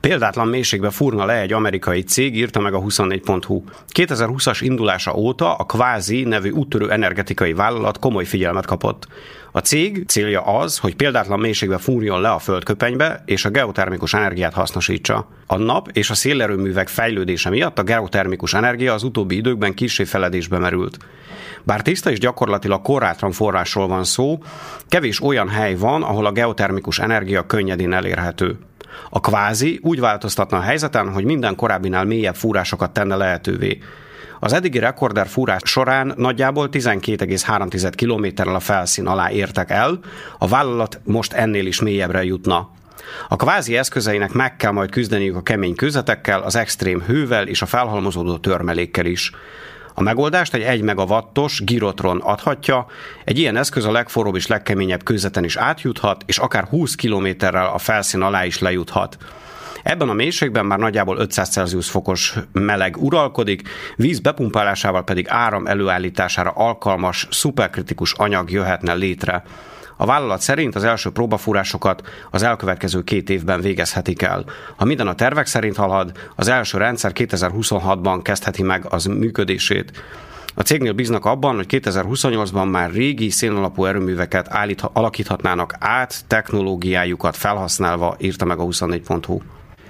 Példátlan mélységbe fúrna le egy amerikai cég, írta meg a 24.hu. 2020-as indulása óta a Kvázi nevű úttörő energetikai vállalat komoly figyelmet kapott. A cég célja az, hogy példátlan mélységbe fúrjon le a földköpenybe, és a geotermikus energiát hasznosítsa. A nap és a szélerőművek fejlődése miatt a geotermikus energia az utóbbi időkben kissé feledésbe merült. Bár tiszta és gyakorlatilag korlátlan forrásról van szó, kevés olyan hely van, ahol a geotermikus energia könnyedén elérhető. A Kvázi úgy változtatna a helyzeten, hogy minden korábbinál mélyebb fúrásokat tenne lehetővé. Az eddigi rekorder fúrás során nagyjából 12,3 kilométerrel a felszín alá értek el, a vállalat most ennél is mélyebbre jutna. A Kvázi eszközeinek meg kell majd küzdeniük a kemény kőzetekkel, az extrém hővel és a felhalmozódó törmelékkel is. A megoldást egy 1 megawattos gyrotron adhatja, egy ilyen eszköz a legforróbb és legkeményebb kőzeten is átjuthat, és akár 20 kilométerrel a felszín alá is lejuthat. Ebben a mélységben már nagyjából 500 Celsius fokos meleg uralkodik, víz bepumpálásával pedig áram előállítására alkalmas, szuperkritikus anyag jöhetne létre. A vállalat szerint az első próbafúrásokat az elkövetkező 2 évben végezhetik el. Ha minden a tervek szerint halad, az első rendszer 2026-ban kezdheti meg az működését. A cégnél bíznak abban, hogy 2028-ban már régi szénalapú erőműveket alakíthatnának át, technológiájukat felhasználva, írta meg a 24.hu.